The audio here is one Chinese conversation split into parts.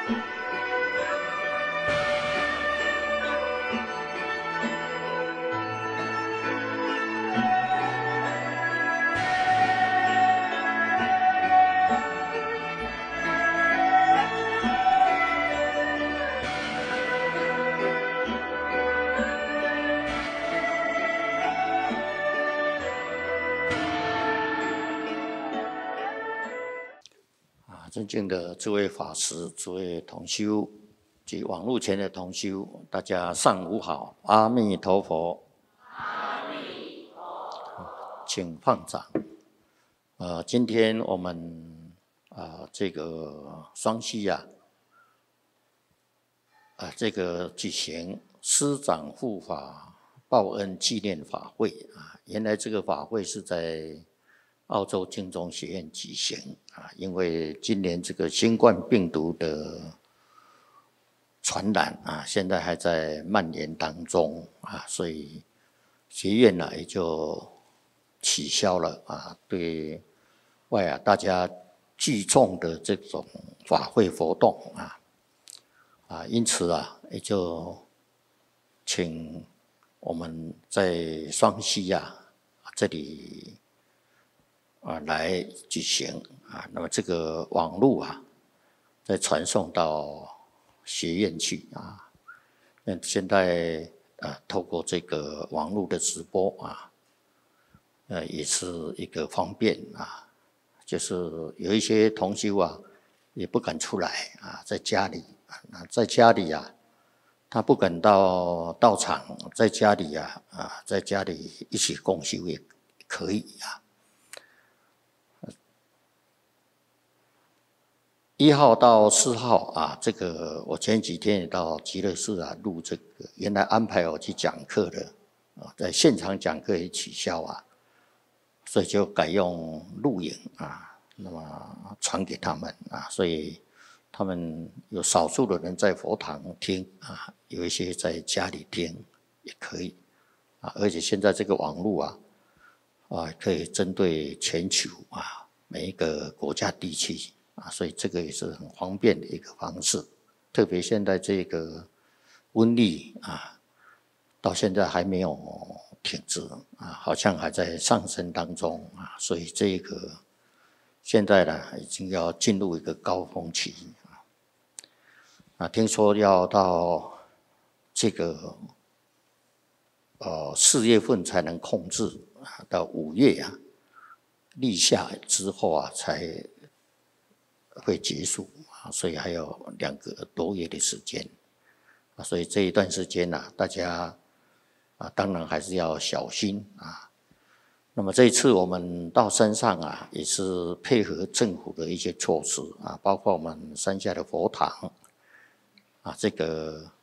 尊敬的诸位法师、诸位同修及网络前的同修，大家上午好，阿弥陀佛。阿弥陀佛。请放掌。今天我们这个双溪这个举行师长护法报恩纪念法会原来这个法会是在澳洲净宗学院举行因为今年这个新冠病毒的传染现在还在蔓延当中所以学院也就取消了对外大家聚众的这种法会活动因此也就请我们在双溪这里来举行那么这个网络再传送到学院去那现在透过这个网络的直播也是一个方便就是有一些同修也不敢出来在家里在家里他不敢到道场，在家里在家里一起共修也可以1号到4号这个我前几天也到极乐寺录这个，原来安排我去讲课的在现场讲课也取消所以就改用录影那么传给他们所以他们有少数的人在佛堂听有一些在家里听也可以而且现在这个网络可以针对全球每一个国家地区所以这个也是很方便的一个方式，特别现在这个瘟疫到现在还没有停止好像还在上升当中所以这个现在已经要进入一个高峰期听说要到这个4月份才能控制到5月立夏之后才会结束所以还有2个多月的时间所以这一段时间大家当然还是要小心那么这一次我们到山上也是配合政府的一些措施包括我们山下的佛堂这个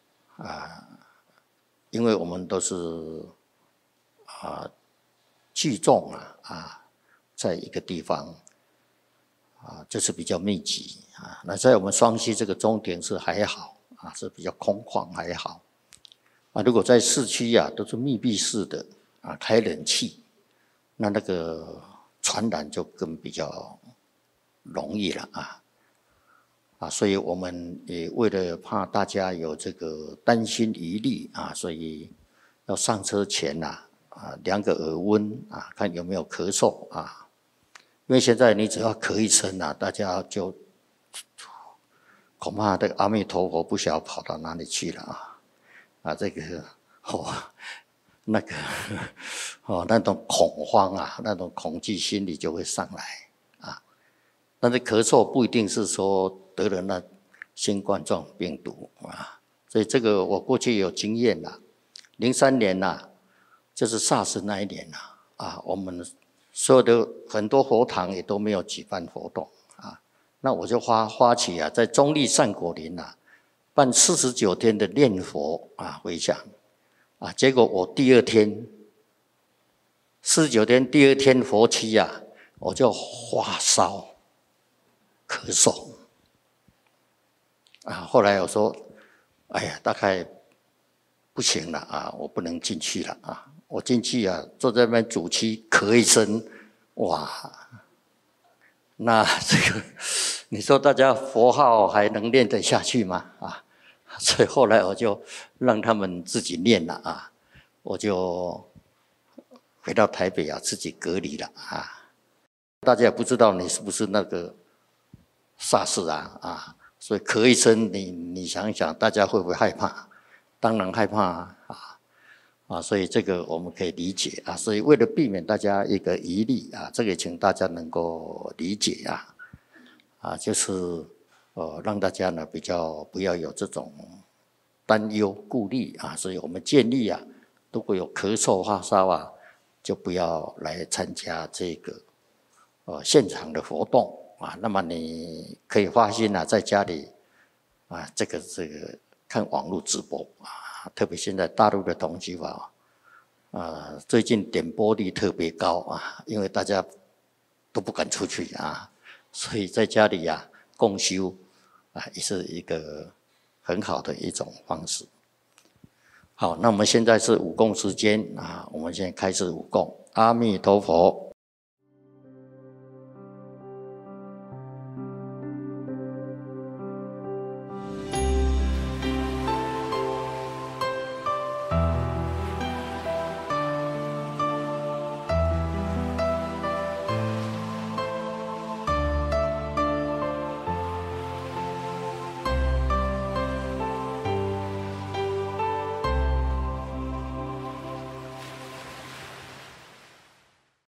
因为我们都是聚众在一个地方就是比较密集那在我们双溪这个终点是还好是比较空旷还好如果在市区都是密闭式的开冷气那个传染就更比较容易了所以我们也为了怕大家有这个担心疑虑所以要上车前量个耳温看有没有咳嗽因为现在你只要咳一声大家就恐怕这个阿弥陀佛不晓得跑到哪里去了这个那个那种恐慌那种恐惧心理就会上来但是咳嗽不一定是说得了那新冠状病毒所以这个我过去有经验03年就是 SARS 那一年我们所有的很多佛堂也都没有举办活动那我就发起在中立善果林办49天的念佛回向结果我第2天49天第2天佛期我就发烧咳嗽后来我说哎呀大概不行了我不能进去了我进去坐在那边主区咳一声哇那这个你说大家佛号还能念得下去吗？啊，所以后来我就让他们自己念了啊，我就回到台北啊，自己隔离了啊。大家也不知道你是不是那个SARS啊，所以咳一声，你想一想，大家会不会害怕？当然害怕啊，所以这个我们可以理解啊。所以为了避免大家一个疑虑啊，这个请大家能够理解就是让大家呢比较不要有这种担忧顾虑啊。所以我们建议啊，如果有咳嗽发烧啊，就不要来参加这个现场的活动啊。那么你可以放心啊，在家里啊，这个看网络直播啊，特别现在大陆的统计法最近点播率特别高啊，因为大家都不敢出去啊，所以在家里共修也是一个很好的一种方式。好，那我们现在是午供时间啊，我们现在开始午供。阿弥陀佛。